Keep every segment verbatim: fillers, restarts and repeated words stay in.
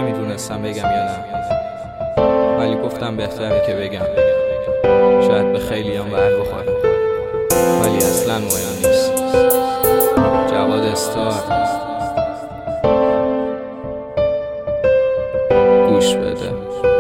نمیدونستم بگم یا نه، ولی گفتم بهتره که بگم. شاید به خیلی هم بر بخوره، ولی اصلا مهم نیست. جواد استار، گوش بده.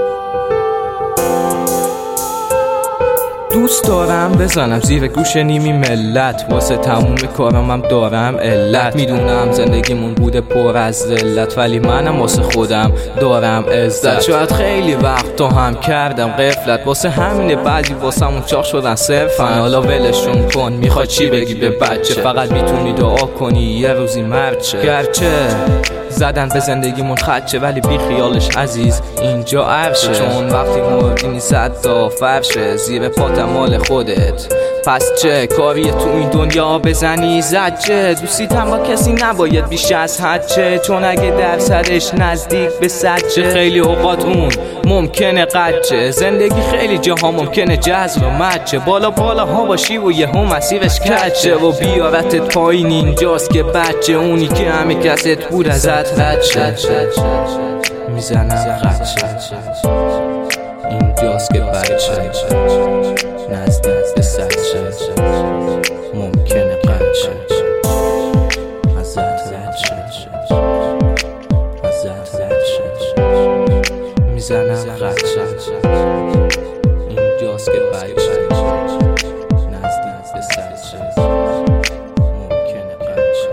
دوست دارم بزنم زیر گوش نیمی ملت، واسه تموم کارم هم دارم علت. میدونم زندگیمون بوده پر از ذلت، ولی منم واسه خودم دارم عزت. شاید خیلی وقت تو هم کردم غفلت، واسه همینه بعضی واسمون چاق شدن صرفا. حالا ولشون کن، میخوای چی بگی به بچه؟ فقط میتونی دعا کنی یه روزی مرد شه. گرچه زدن به زندگیمون خدشه، ولی بی خیالش عزیز اینجا عرشه. چون وقتی مردی صد تا فرشه زیر پاتم مال خودت، پس چه کاری تو این دنیا بزنی زجه؟ دوستیت هم با کسی نباید بیش از حد چه، چون اگه درصدش نزدیک به صد چه، خیلی اوقات اون ممکنه قدچه. زندگی خیلی جاها ممکنه جذب و مچه، بالا بالا ها باشی و یه هم مسیرش کچه و بیارتت پایین. اینجاست که بچه اونی که همه کست بود ازت رد شد میزنم قدچه. اینجاست که بچه نزدیک به صد شد ممکنه قدچه ازت رد شد ازت رد شد میزنم قدچه. اینجاست که بچه نزدیک به صد شد ممکنه قدچه.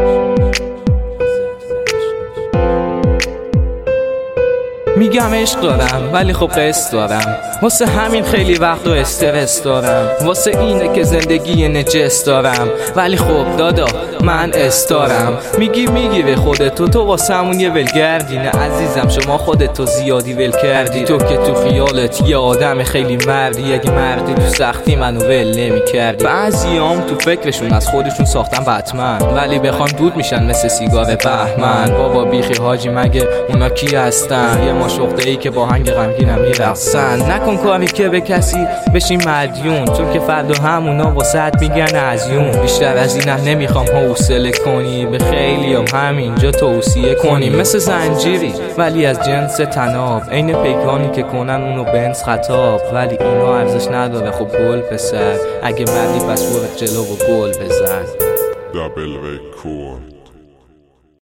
میگم عشق دارم ولی خب قصد دارم، واسه همین خیلی وقت و استرس دارم. واسه اینه که زندگی نجس دارم، ولی خب دادا من استارم. میگی میگی به خودتو تو واسه همون یه ولگردی. نه عزیزم شما خودتو زیادی ول کردی، تو که تو خیالت یه آدم خیلی مردی. اگه مردی تو سختی منو ول نمی کردی. بعضیام تو فکرشون از خودشون ساختن بتمن، ولی بخوان دود میشن مثل سیگار بهمن. بابا بیخی حاجی مگه اونا کی هستن؟ یه ماشوخته ای که با هنگ غمگینم میرقصن. نکن کاری که به کسی بشی مدیون، چون که فردا همونا واسط میگن ازیون. بیشتر از اینم نمیخوام حوصله کنی، به خیلی هم همینجا توصیه کنی. مثل زنجیری ولی از جنس تناب، عین پیکانی که کنن اونو بنز خطاب. ولی اینا ارزش نداره خب گل پسر، اگه مردی پس برو جلو و گل بزن. دابل ریکورد.